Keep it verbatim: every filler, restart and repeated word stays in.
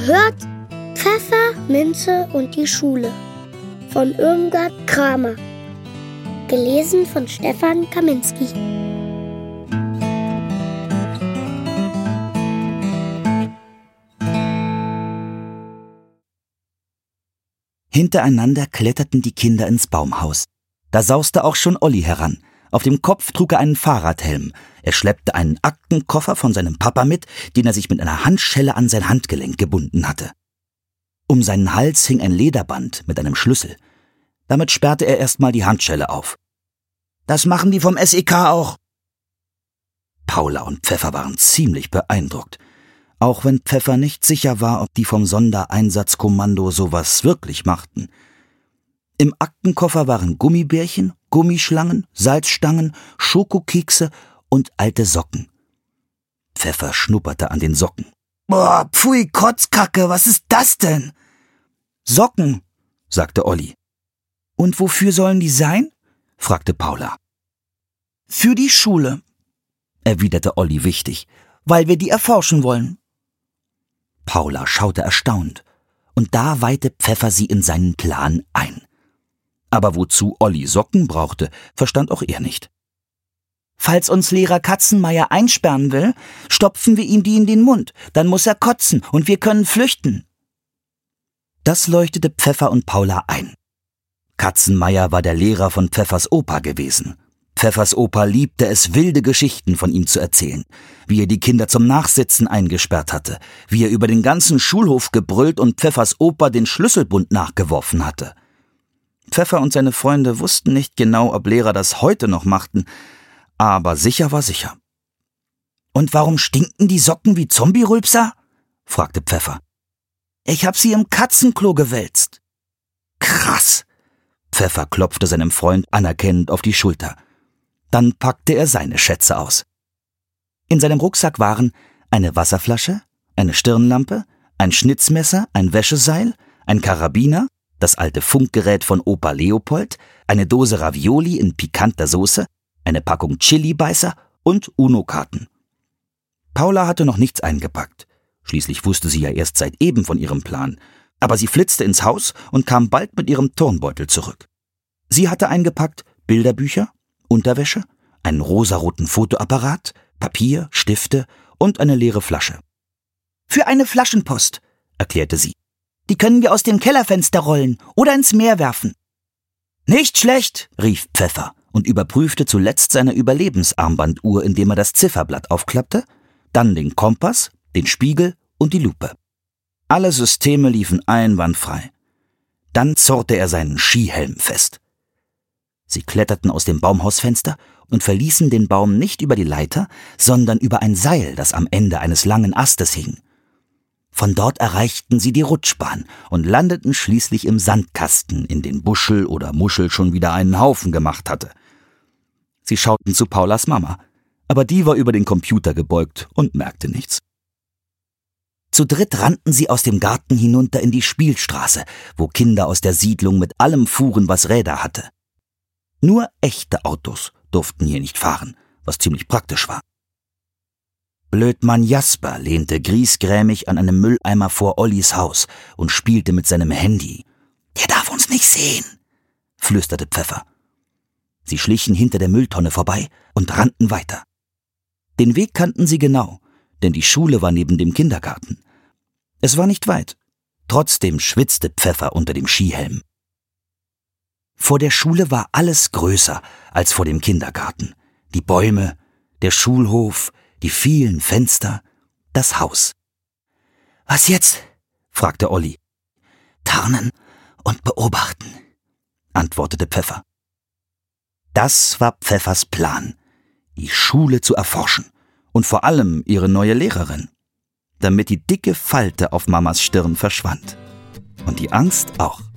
hört Pfeffer, Minze und die Schule von Irmgard Kramer. Gelesen von Stefan Kaminski. Hintereinander kletterten die Kinder ins Baumhaus. Da sauste auch schon Olli heran. Auf dem Kopf trug er einen Fahrradhelm. Er schleppte einen Aktenkoffer von seinem Papa mit, den er sich mit einer Handschelle an sein Handgelenk gebunden hatte. Um seinen Hals hing ein Lederband mit einem Schlüssel. Damit sperrte er erstmal die Handschelle auf. »Das machen die vom S E K auch.« Paula und Pfeffer waren ziemlich beeindruckt. Auch wenn Pfeffer nicht sicher war, ob die vom Sondereinsatzkommando sowas wirklich machten. Im Aktenkoffer waren Gummibärchen, Gummischlangen, Salzstangen, Schokokekse und alte Socken. Pfeffer schnupperte an den Socken. »Boah, pfui, Kotzkacke, was ist das denn?« »Socken«, sagte Olli. »Und wofür sollen die sein?« fragte Paula. »Für die Schule«, erwiderte Olli wichtig, »weil wir die erforschen wollen.« Paula schaute erstaunt, und da weihte Pfeffer sie in seinen Plan ein. Aber wozu Olli Socken brauchte, verstand auch er nicht. »Falls uns Lehrer Katzenmeier einsperren will, stopfen wir ihm die in den Mund, dann muss er kotzen und wir können flüchten.« Das leuchtete Pfeffer und Paula ein. Katzenmeier war der Lehrer von Pfeffers Opa gewesen. Pfeffers Opa liebte es, wilde Geschichten von ihm zu erzählen, wie er die Kinder zum Nachsitzen eingesperrt hatte, wie er über den ganzen Schulhof gebrüllt und Pfeffers Opa den Schlüsselbund nachgeworfen hatte. Pfeffer und seine Freunde wussten nicht genau, ob Lehrer das heute noch machten, aber sicher war sicher. »Und warum stinken die Socken wie Zombie-Rülpser?« fragte Pfeffer. »Ich hab sie im Katzenklo gewälzt.« »Krass!« Pfeffer klopfte seinem Freund anerkennend auf die Schulter. Dann packte er seine Schätze aus. In seinem Rucksack waren eine Wasserflasche, eine Stirnlampe, ein Schnitzmesser, ein Wäscheseil, ein Karabiner, das alte Funkgerät von Opa Leopold, eine Dose Ravioli in pikanter Soße, eine Packung Chili-Beißer und Uno-Karten. Paula hatte noch nichts eingepackt. Schließlich wusste sie ja erst seit eben von ihrem Plan. Aber sie flitzte ins Haus und kam bald mit ihrem Turnbeutel zurück. Sie hatte eingepackt Bilderbücher, Unterwäsche, einen rosaroten Fotoapparat, Papier, Stifte und eine leere Flasche. »Für eine Flaschenpost«, erklärte sie. »Die können wir aus dem Kellerfenster rollen oder ins Meer werfen.« »Nicht schlecht«, rief Pfeffer und überprüfte zuletzt seine Überlebensarmbanduhr, indem er das Zifferblatt aufklappte, dann den Kompass, den Spiegel und die Lupe. Alle Systeme liefen einwandfrei. Dann zurrte er seinen Skihelm fest. Sie kletterten aus dem Baumhausfenster und verließen den Baum nicht über die Leiter, sondern über ein Seil, das am Ende eines langen Astes hing. Von dort erreichten sie die Rutschbahn und landeten schließlich im Sandkasten, in den Buschel oder Muschel schon wieder einen Haufen gemacht hatte. Sie schauten zu Paulas Mama, aber die war über den Computer gebeugt und merkte nichts. Zu dritt rannten sie aus dem Garten hinunter in die Spielstraße, wo Kinder aus der Siedlung mit allem fuhren, was Räder hatte. Nur echte Autos durften hier nicht fahren, was ziemlich praktisch war. Blödmann Jasper lehnte griesgrämig an einem Mülleimer vor Ollis Haus und spielte mit seinem Handy. »Der darf uns nicht sehen«, flüsterte Pfeffer. Sie schlichen hinter der Mülltonne vorbei und rannten weiter. Den Weg kannten sie genau, denn die Schule war neben dem Kindergarten. Es war nicht weit. Trotzdem schwitzte Pfeffer unter dem Skihelm. Vor der Schule war alles größer als vor dem Kindergarten. Die Bäume, der Schulhof, die vielen Fenster, das Haus. »Was jetzt?« fragte Olli. »Tarnen und beobachten«, antwortete Pfeffer. Das war Pfeffers Plan, die Schule zu erforschen und vor allem ihre neue Lehrerin, damit die dicke Falte auf Mamas Stirn verschwand und die Angst auch.